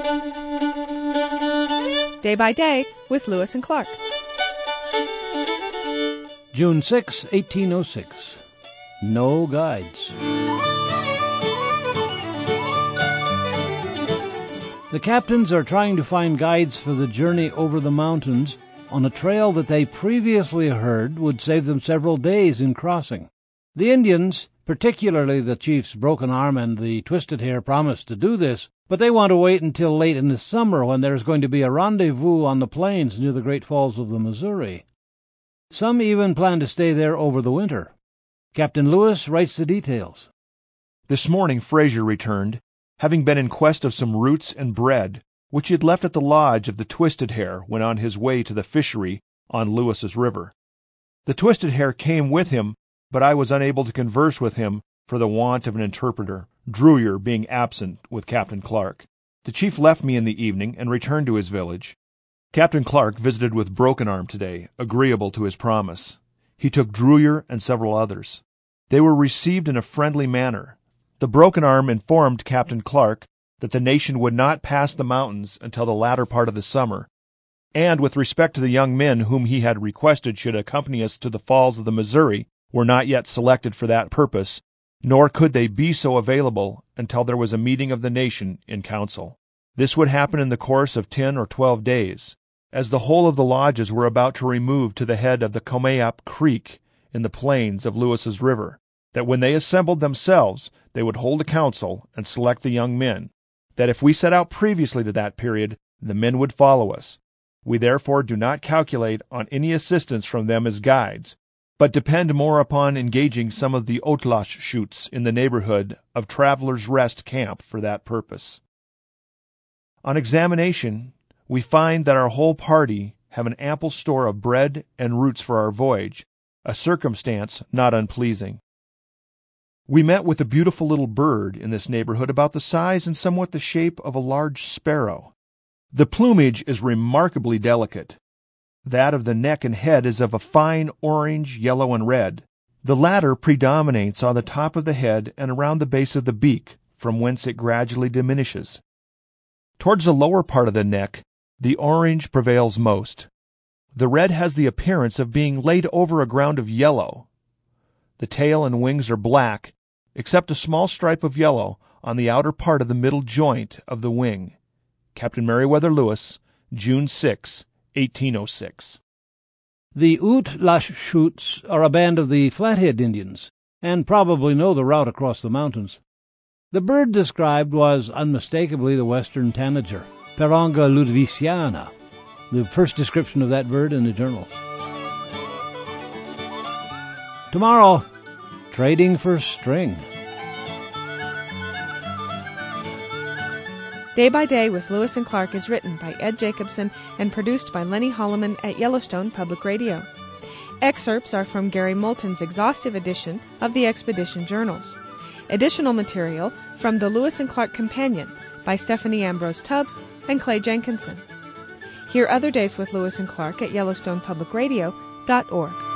Day by Day with Lewis and Clark. June 6, 1806. No guides. The captains are trying to find guides for the journey over the mountains on a trail that they previously heard would save them several days in crossing. The Indians, particularly the chiefs Broken Arm and the Twisted Hair, promise to do this, but they want to wait until late in the summer when there is going to be a rendezvous on the plains near the Great Falls of the Missouri. Some even plan to stay there over the winter. Captain Lewis writes the details. This morning Fraser returned, having been in quest of some roots and bread, which he had left at the lodge of the Twisted Hair when on his way to the fishery on Lewis's River. The Twisted Hair came with him, but I was unable to converse with him for the want of an interpreter, Drewyer being absent with Captain Clark. The chief left me in the evening and returned to his village. Captain Clark visited with Broken Arm today, agreeable to his promise. He took Drewyer and several others. They were received in a friendly manner. The Broken Arm informed Captain Clark that the nation would not pass the mountains until the latter part of the summer, and with respect to the young men whom he had requested should accompany us to the falls of the Missouri, were not yet selected for that purpose, nor could they be so available until there was a meeting of the nation in council. This would happen in the course of 10 or 12 days, as the whole of the lodges were about to remove to the head of the Comayap Creek in the plains of Lewis's River, that when they assembled themselves they would hold a council and select the young men, that if we set out previously to that period, the men would follow us. We therefore do not calculate on any assistance from them as guides, but depend more upon engaging some of the Ootlash shoots in the neighborhood of Travelers' Rest Camp for that purpose. On examination, we find that our whole party have an ample store of bread and roots for our voyage, a circumstance not unpleasing. We met with a beautiful little bird in this neighborhood about the size and somewhat the shape of a large sparrow. The plumage is remarkably delicate. That of the neck and head is of a fine orange, yellow, and red. The latter predominates on the top of the head and around the base of the beak, from whence it gradually diminishes. Towards the lower part of the neck, the orange prevails most. The red has the appearance of being laid over a ground of yellow. The tail and wings are black, except a small stripe of yellow on the outer part of the middle joint of the wing. Captain Meriwether Lewis, June 6, 1806. The Ootlasshoots are a band of the Flathead Indians, and probably know the route across the mountains. The bird described was unmistakably the western tanager, Pyranga ludwigsiana, the first description of that bird in the journals. Tomorrow, trading for string. Day by Day with Lewis and Clark is written by Ed Jacobson and produced by Lenny Holloman at Yellowstone Public Radio. Excerpts are from Gary Moulton's exhaustive edition of the Expedition Journals. Additional material from the Lewis and Clark Companion by Stephanie Ambrose Tubbs and Clay Jenkinson. Hear other days with Lewis and Clark at YellowstonePublicRadio.org.